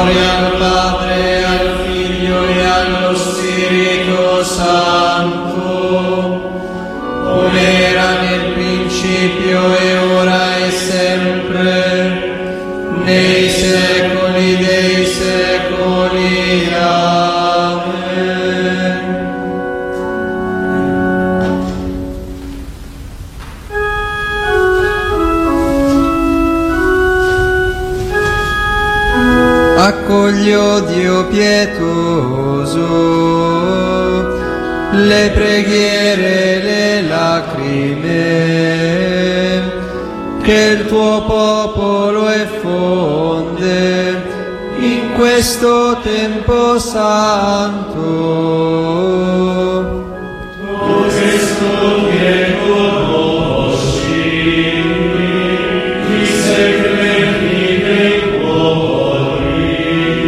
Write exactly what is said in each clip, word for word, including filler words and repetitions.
Gloria al Padre, al Figlio e allo Spirito Santo, come era nel principio e ora e sempre, nei secoli dei secoli. Amen. Accoglio, Dio pietoso, le preghiere, le lacrime che il tuo popolo effonde in questo tempo santo. Tu Cristo che conosci i segreti dei cuori,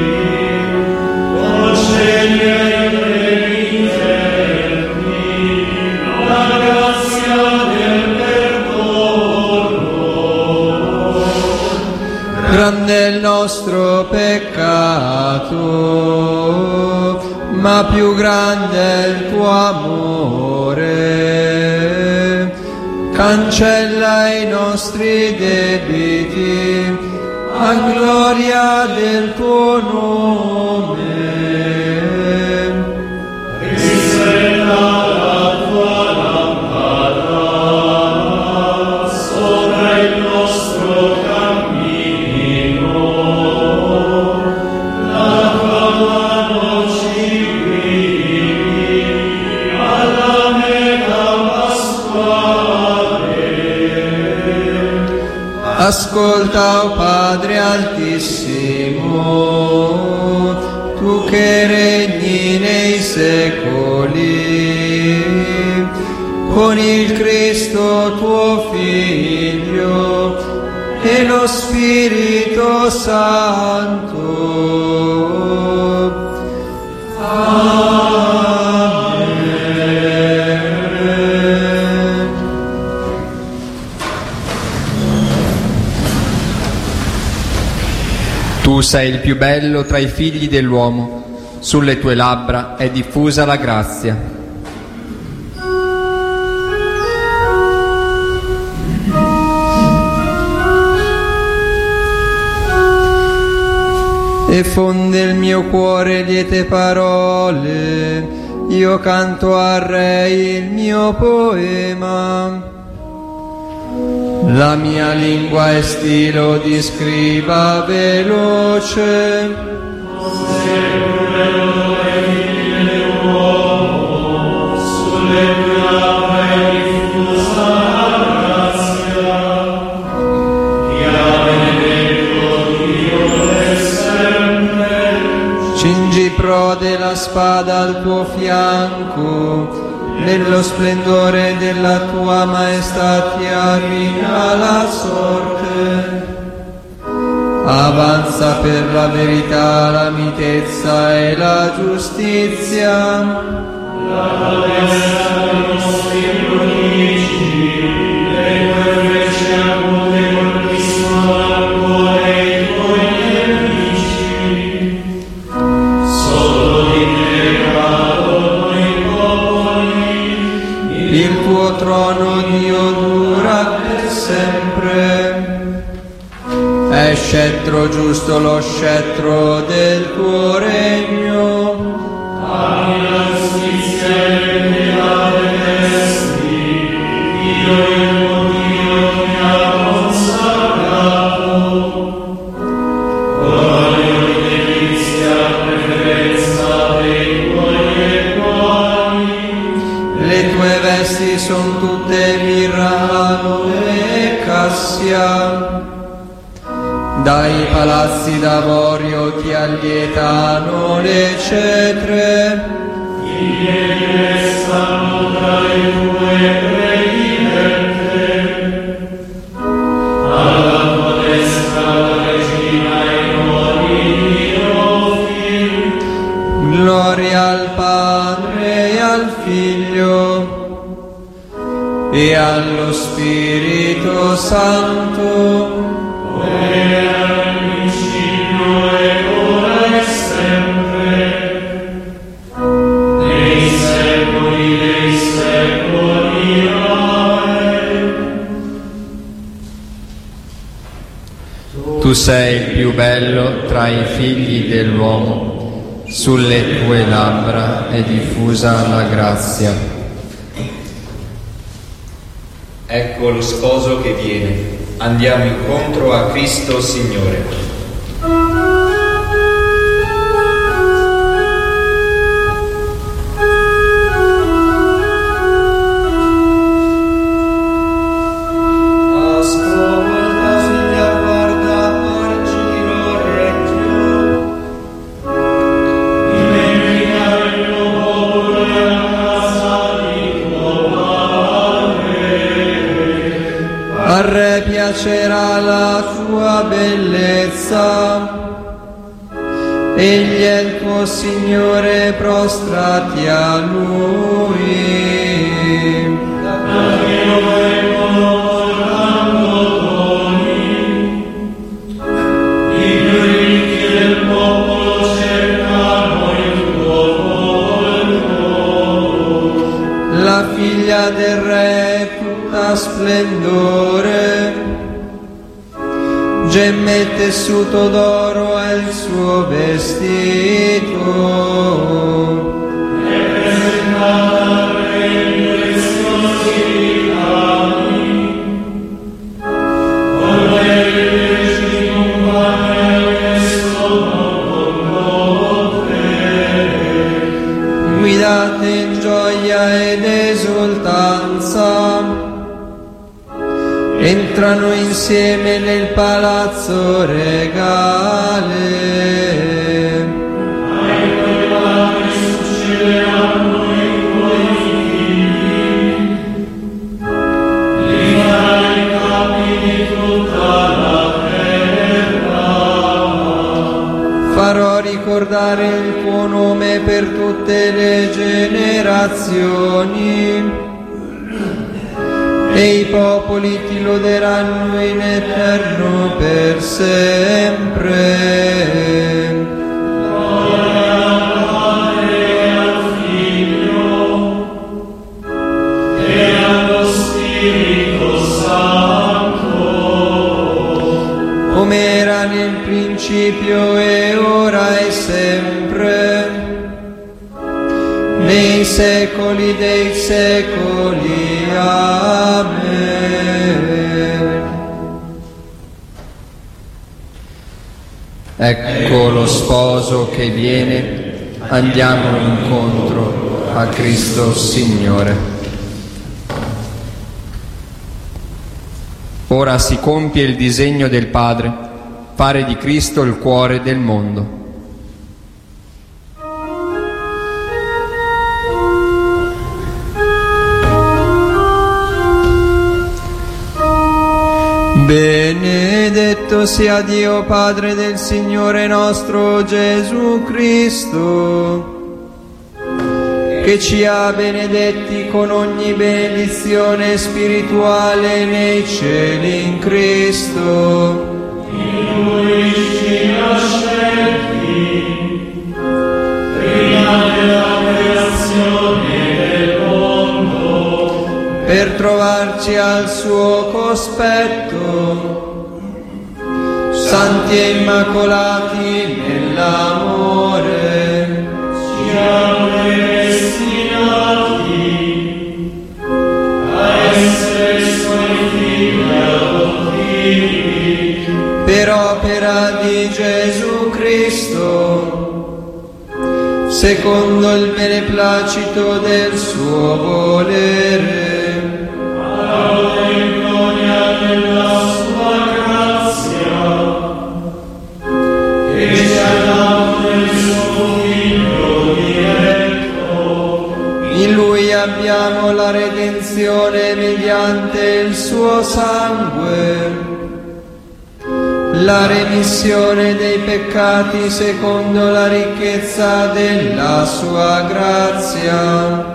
concedi ai tuoi infermi la grazia del perdono. Grande è il nostro peccato, ma più grande è il tuo amore. Cancella i nostri debiti a gloria del tuo nome. Risveglia la tua lampada sopra il nostro cammino, la tua mano ci guidi alla meta pasquale. Ascolta, o Padre Altissimo, tu che regni nei secoli, con il Cristo tuo Figlio e lo Spirito Santo. Amen. Tu sei il più bello tra i figli dell'uomo, sulle tue labbra è diffusa la grazia. E fonde il mio cuore liete parole, io canto al Re il mio poema. La mia lingua è stilo di scriba veloce. Cingi prode la spada al tuo fianco, nello splendore della tua maestà ti arriva la sorte. Avanza per la verità, la mitezza e la giustizia. La destra dei nostri prodiggi, le tue frecce acute colpiscono al cuore i tuoi nemici. Solo di te cadono i popoli, il tuo trono, Dio, dura per sempre. È scettro giusto lo scettro del tuo regno. Ami la giustizia e l'equità detesti, Dio il tuo Dio ti ha consacrato. Olio di delizia, preferenza dei tuoi eguali, le tue vesti son tutte mirra, aloe e cassia. Dai palazzi d'avorio ti allietano le cetre. Ti restano tra le tue predilette. Alla tua destra la regina e nuovi trionfi. Gloria al Padre e al Figlio e allo Spirito Santo. Come era nel principio e ora Tu sei il più bello tra i figli dell'uomo, sulle tue labbra è diffusa la grazia. Ecco lo sposo che viene, andiamo incontro a Cristo Signore. A Re piacerà la tua bellezza, egli è il tuo Signore, prostrati a Lui. La figlia del Re tutta splendore, gemme e tessuto d'oro è il suo vestito. È presentata al Re in preziosi ricami, con lei ci compagna che sono condotte. Guidate in gioia ed esultanza, entrano insieme nel palazzo regale. Ai tuoi padri succederanno i tuoi figli, li farai capi di tutta la terra. Farò ricordare il tuo nome per tutte le generazioni, e i popoli ti loderanno in eterno per sempre. Gloria al Padre e al Figlio e allo Spirito Santo, Come era nel principio e ora e sempre, nei secoli dei secoli. Amen. Ecco lo sposo che viene, andiamo incontro a Cristo Signore. Ora si compie il disegno del Padre, fare di Cristo il cuore del mondo. Benedetto sia Dio Padre del Signore nostro Gesù Cristo, che ci ha benedetti con ogni benedizione spirituale nei cieli in Cristo. in Lui ci ha scelti prima della creazione del mondo, Per trovarci al suo cospetto, santi e immacolati nell'amore, ci ha predestinati a essere Suoi figli adottivi, per opera di Gesù Cristo, secondo il beneplacito del suo volere, alla gloria della Sua grazia, che ci ha dato il Suo Figlio diretto. in Lui abbiamo la redenzione mediante il suo sangue, la remissione dei peccati secondo la ricchezza della sua grazia.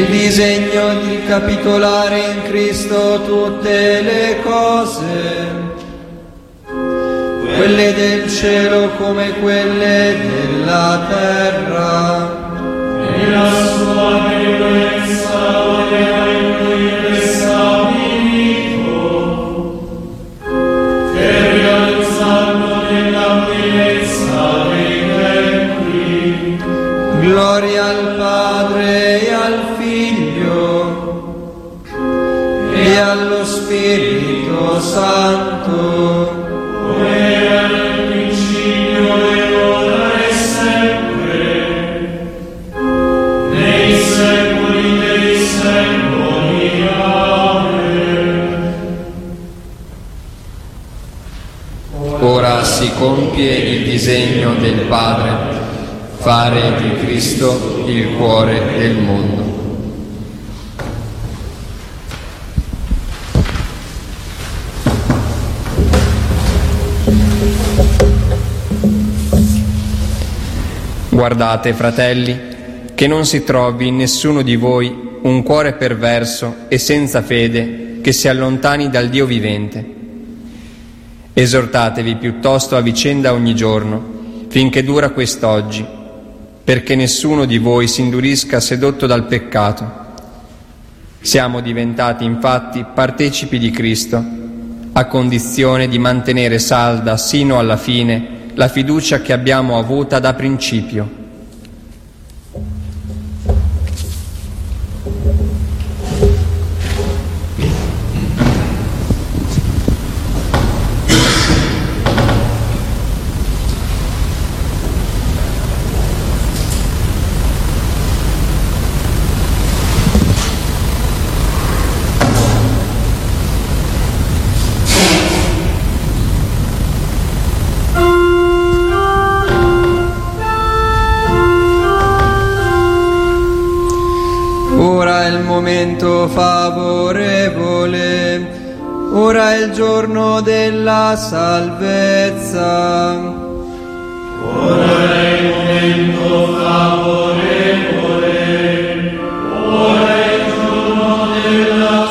il disegno di ricapitolare in Cristo tutte le cose, quelle del cielo come quelle della terra. E la sua benevolenza voleva in lui prestabilito, che rialzando nella pienezza dei tempi. Gloria al Padre e al Figlio e allo Spirito Santo, come era nel principio e ora e sempre, nei secoli dei secoli. Amen. Ora si compie il disegno del Padre, fare di Cristo il cuore del mondo. Guardate, fratelli, che non si trovi in nessuno di voi un cuore perverso e senza fede che si allontani dal Dio vivente. Esortatevi piuttosto a vicenda ogni giorno, finché dura quest'oggi, perché nessuno di voi si indurisca sedotto dal peccato. Siamo diventati infatti partecipi di Cristo, a condizione di mantenere salda sino alla fine la fiducia che abbiamo avuta da principio. Momento favorevole, ora è il giorno della salvezza. Ora è il momento favorevole, ora è il giorno della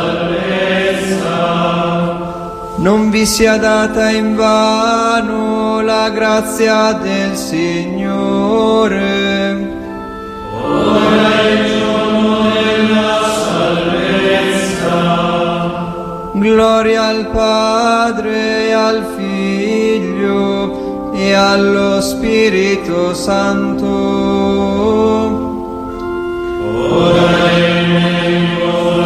salvezza. Non vi sia data in vano la grazia del Signore. Ora è il giorno della salvezza. Gloria al Padre e al Figlio e allo Spirito Santo. Ora è il momento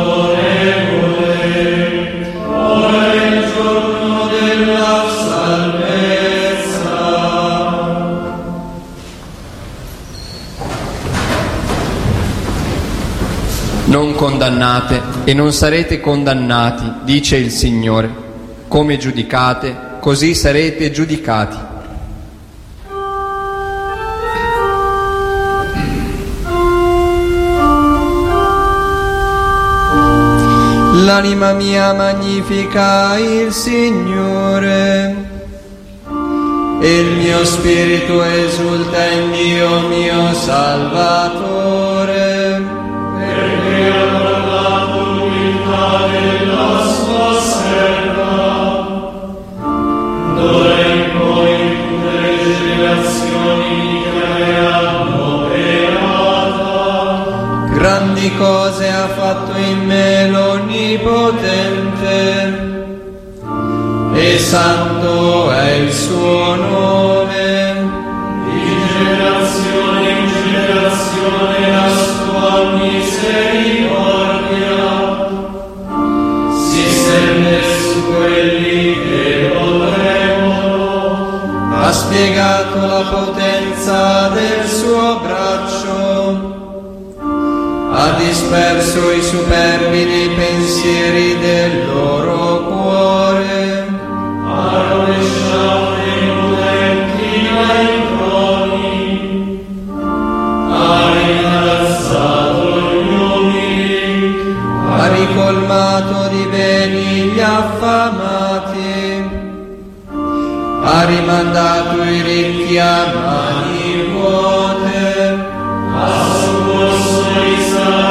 favorevole, ora è il giorno della salvezza. Non condannate e non sarete condannati, dice il Signore. Come giudicate, così sarete giudicati. L'anima mia magnifica il Signore e il mio spirito esulta in Dio mio Salvatore. Perché ha guardato l'umiltà della sua serva, d'ora in poi tutte le generazioni che avranno beata. Grandi cose ha fatto in me l'Onnipotente, e santo è il suo nome. Di generazione in generazione la sua misericordia si stende su quelli che lo temono. Ha spiegato la potenza del suo braccio, ha disperso i superbi dei pensieri del loro cuore. Ha rovesciato i potenti dai troni, ha innalzato gli umili, Ha ricolmato di beni gli affamati, ha rimandato i ricchi a mani vuote. ha soccorso i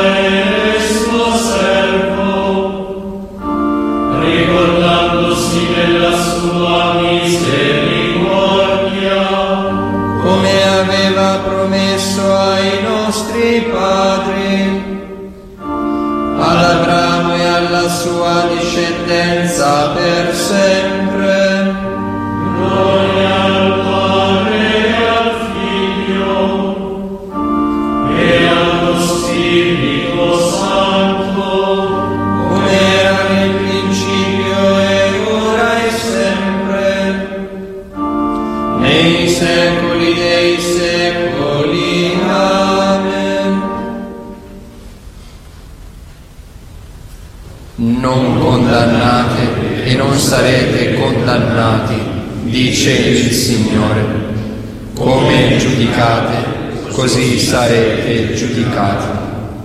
alla sua discendenza per sempre. Gloria al Padre e al Figlio e allo Spirito Santo, come era nel principio e ora e sempre, nei secoli dei secoli. Amen. Non condannate e non sarete condannati, dice il Signore. Come giudicate, così sarete giudicati.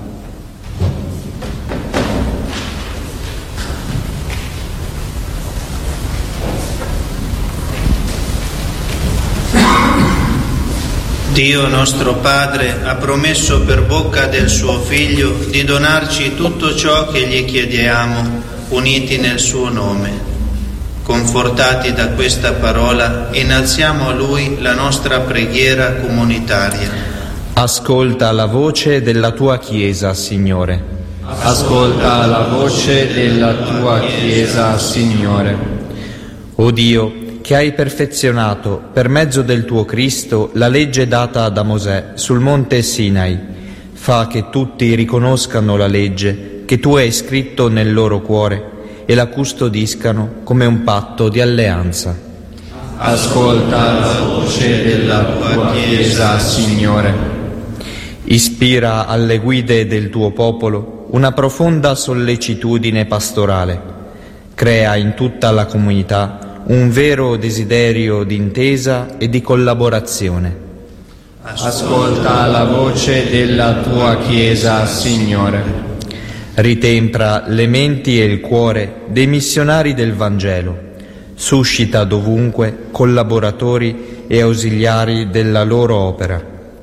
Dio nostro Padre ha promesso per bocca del suo Figlio di donarci tutto ciò che gli chiediamo, uniti nel suo nome. Confortati da questa parola, innalziamo a Lui la nostra preghiera comunitaria. Ascolta la voce della tua Chiesa, Signore. Ascolta la voce della tua Chiesa, Signore. O Dio, che hai perfezionato per mezzo del tuo Cristo la legge data da Mosè sul monte Sinai, fa che tutti riconoscano la legge che tu hai scritto nel loro cuore e la custodiscano come un patto di alleanza. Ascolta la voce della tua Chiesa, Signore. Ispira alle guide del tuo popolo una profonda sollecitudine pastorale. Crea in tutta la comunità un vero desiderio di intesa e di collaborazione. Ascolta la voce della tua Chiesa, Signore. Ritempra le menti e il cuore dei missionari del Vangelo. Suscita dovunque collaboratori e ausiliari della loro opera.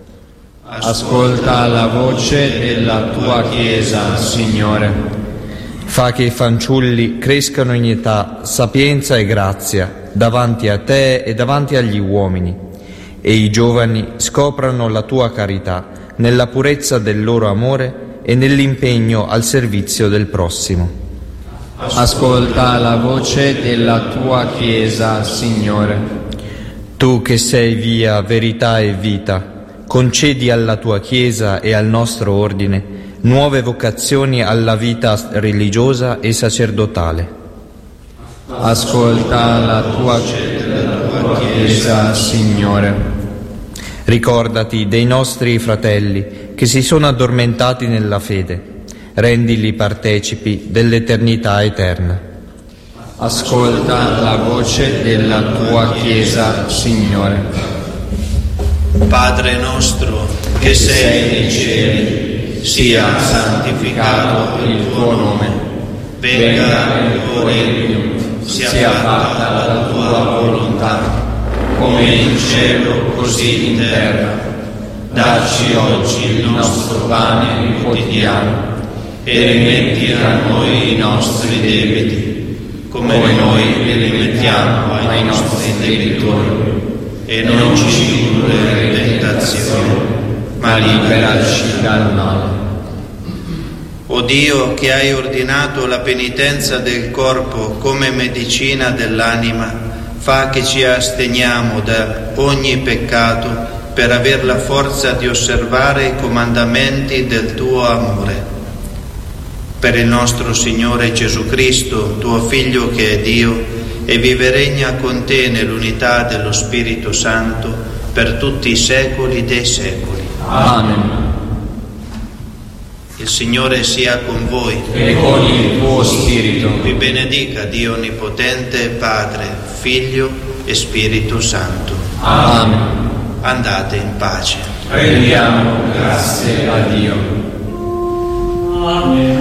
Ascolta la voce della tua Chiesa, Signore. Fa che i fanciulli crescano in età, sapienza e grazia davanti a te e davanti agli uomini, e i giovani scoprano la tua carità nella purezza del loro amore e nell'impegno al servizio del prossimo. Ascolta la voce della tua Chiesa, Signore. Tu che sei via, verità e vita, concedi alla tua Chiesa e al nostro ordine nuove vocazioni alla vita religiosa e sacerdotale. Ascolta la tua, la tua Chiesa, Signore. Ricordati dei nostri fratelli che si sono addormentati nella fede, rendili partecipi dell'eternità eterna. Ascolta la voce della tua Chiesa, Signore. Padre nostro, che sei nei cieli, sia santificato il tuo nome, venga il tuo regno, sia fatta la tua volontà, come in cielo così in terra. Dacci oggi il nostro pane quotidiano e rimetti a noi i nostri debiti, come noi li rimettiamo ai nostri debitori, e non ci indurre in tentazione, ma liberaci dal male. O Dio, che hai ordinato la penitenza del corpo come medicina dell'anima, fa che ci asteniamo da ogni peccato per aver la forza di osservare i comandamenti del tuo amore. Per il nostro Signore Gesù Cristo, tuo Figlio che è Dio, e vive e regna con te nell'unità dello Spirito Santo per tutti i secoli dei secoli. Amen. Il Signore sia con voi e con il tuo spirito. Vi benedica Dio Onnipotente, Padre, Figlio e Spirito Santo. Amen. Andate in pace. Rendiamo grazie a Dio. Amen.